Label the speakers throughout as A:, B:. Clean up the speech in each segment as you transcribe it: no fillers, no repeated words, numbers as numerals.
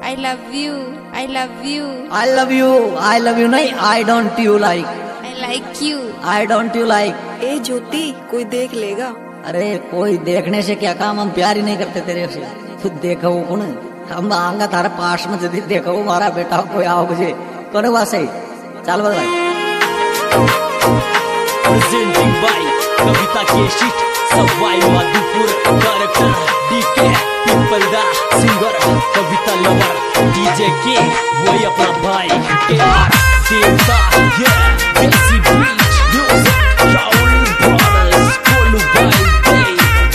A: I love you. I love you.
B: I love you. I love you नहीं I don't you like.
A: I like you.
B: I don't you like.
C: ए ज्योति कोई देख लेगा।
B: अरे कोई देखने से क्या काम, हम प्यार ही नहीं करते तेरे से। तू देखो कौन, हम आऊंगा तारे पास में यदि देखो हमारा बेटा कोई आओ मुझे करो वासे चल भाई।
D: Presenting by कविता केशिट Sawai Madhopur director DK people the singer Kavita lover DJ के वही अपना भाई केआर देवता ये देसी बीट म्यूजिक राहुल ब्रदर्स कोलू भाई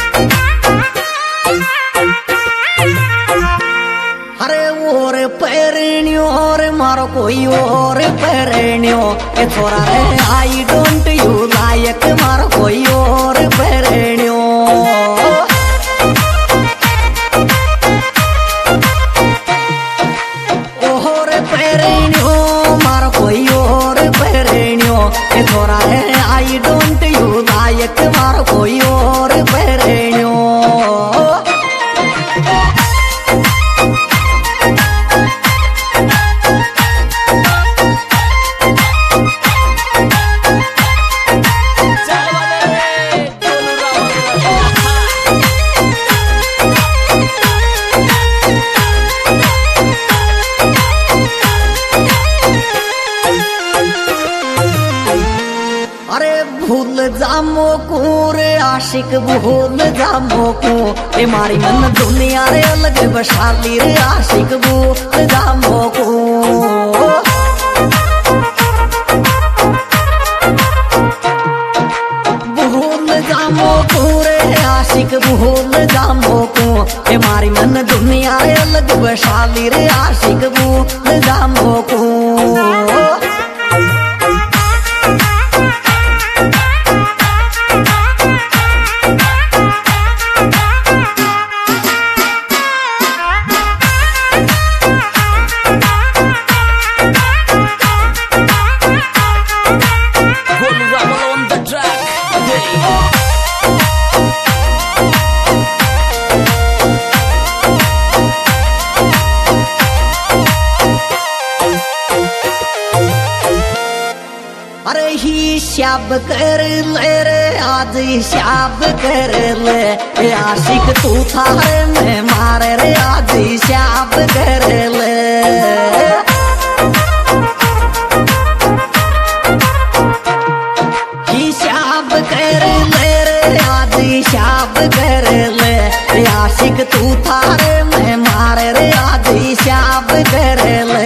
B: अरे और पैरनियो और मारो कोई और पैरनियो ए छोरा रे आई डोंट यू लायक मारो कोई और पैरनियो। और पैरनियो मारो कोई और पैरनियो ए छोरा रे आई डोंट यू लायक मारो कोई और पैरनियो। अरे भूल जामो को रे आशिक भूल जामो को ए मारी मन दुनिया रे अलग बसाली रे आशिक भूल जामो को। भूल जामो को रे आशिक भूल जामो को ए मारी मन दुनिया रे अलग बसाली रे आशिक भूल जामो को। अरे ही शाब कर ले रे आज ही शाब कर ले ए आशिक तू थारे में मारे रे आज ही शाब कर ले। ही शाब कर ले रे आज ही शाब कर ले ए आशिक तू थारे में मारे रे आज ही शाब कर ले।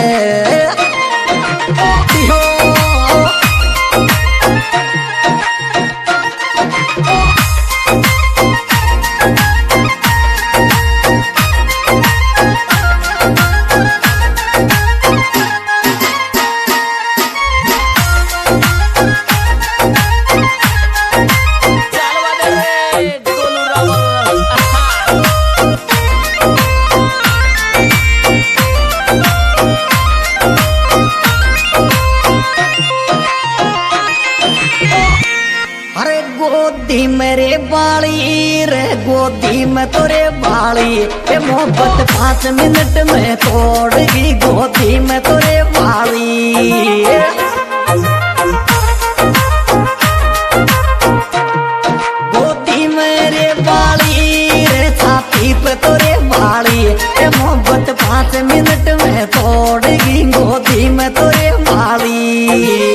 B: अरे गोदी मेरे बाली रे गोदी में तोरे बाली ए मोहब्बत 5 मिनट में तोड़गी गोदी में तोरे बाली। गोदी मेरे बाली रे छाती पे तोरे बाली ए मोहब्बत 5 मिनट में तोड़गी गोदी में तोरे बाली।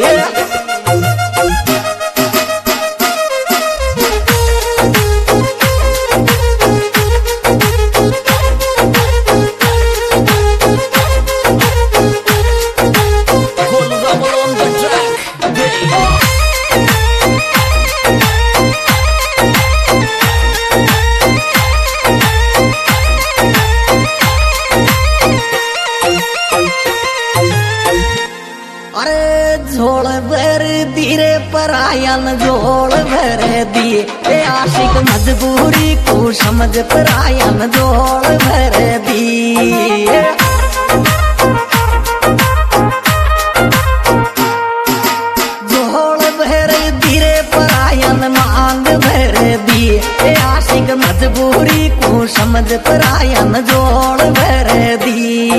B: झोल भर दी रे परायन झोल भर दी ए आशिक मजबूरी को समझ परायन झोल भर दी। झोल भर दी रे परायन मांग भर दी ए आशिक मजबूरी को समझ परायन झोल भर दी।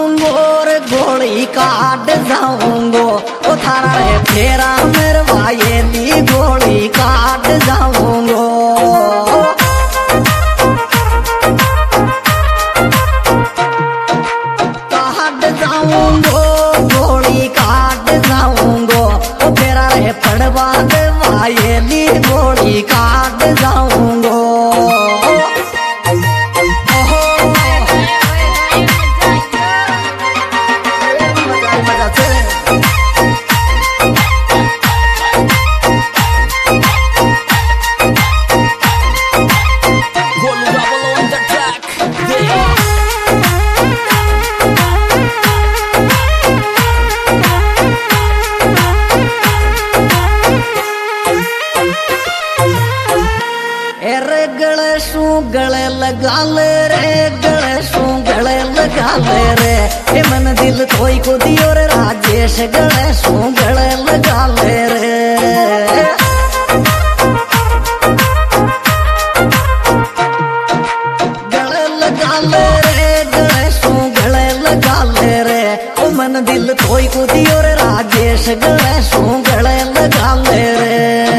B: जाऊंगो और गोली काट जाऊंगो ओ थारा रे फेरा मेरे भाई गोली काट जाऊंगो काट जाऊंगो गोली काट जाऊंगो ओ फेरा रे पड़वा दे भाई गोली काट जाऊंगो गले लगा ले रे गले शू गले लगा ले रे ए मन दिल कोई को दियो रे राजेश गले शू गले लगा ले रे गले लगा ले रे गले शू गले लगा ले रे ओ मन दिल कोई को दियो रे राजेश गले शू गले लगा ले रे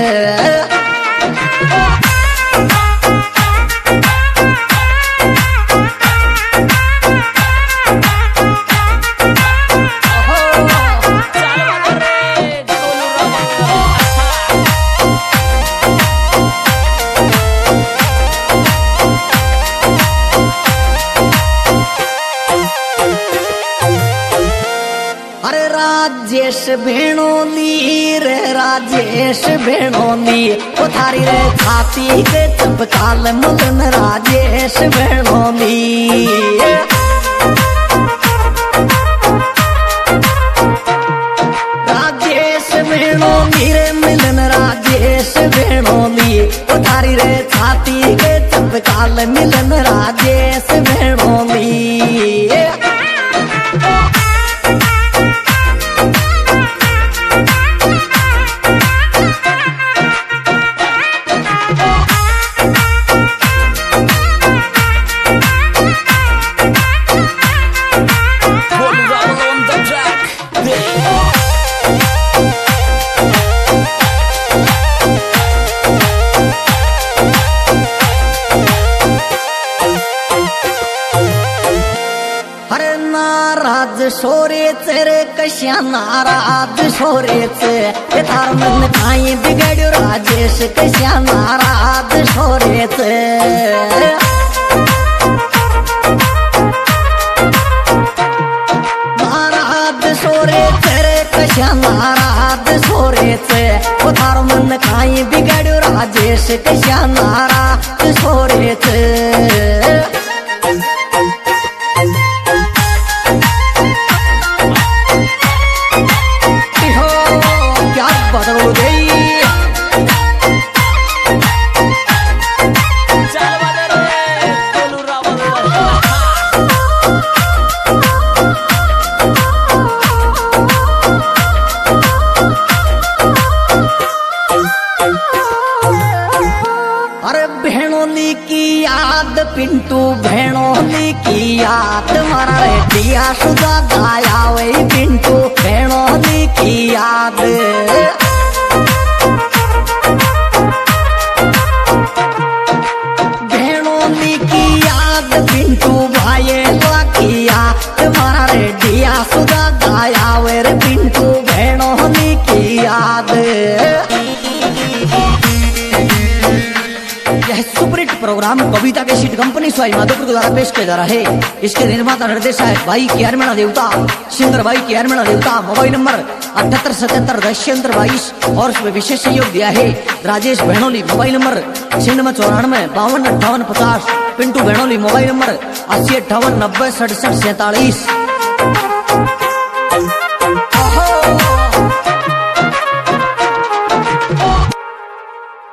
B: अरे राजेश भेणोली रे राजेश भेणोली ओ थारी रे छाती के चपकाल मलन राजेश भेणोली राजेश भेणोली रे मिलन राजेश भेणोली ओ थारी रे छाती के चपकाल मिलन राजेश भेणोली नाराज सोरेच रे कशा नाराज सोरेच हे थार मन काही बिघड्यो राजेश कशा नाराज सोरेच नाराज सोरेच रे कशा नाराज सोरेच ओ थार मन काही बिघड्यो राजेश कशा नाराज सोरेच अरे भेणोली की याद पिंटू भेणोली की याद मारा रे दिया सुधा गाया वही पिंटू भेणोली की याद भेणोली की याद पिंटू भाई की याद मारा रे दिया सुधा गाया वे पिंटू भेणोली की याद यह सुपरहिट प्रोग्राम कविता के सीट कंपनी स्वाई माधोपुर द्वारा पेश किया जा रहा है। इसके निर्माता निर्देशक भाई केआरमेणा देवता, सिंगर भाई केआरमेणा देवता। मोबाइल नंबर 78771022 और उसमें विशेष सहयोग दिया है Rajesh Bhenoli. Mobile number 9694 525850। Pintu Bhenoli. Mobile number 8058906747।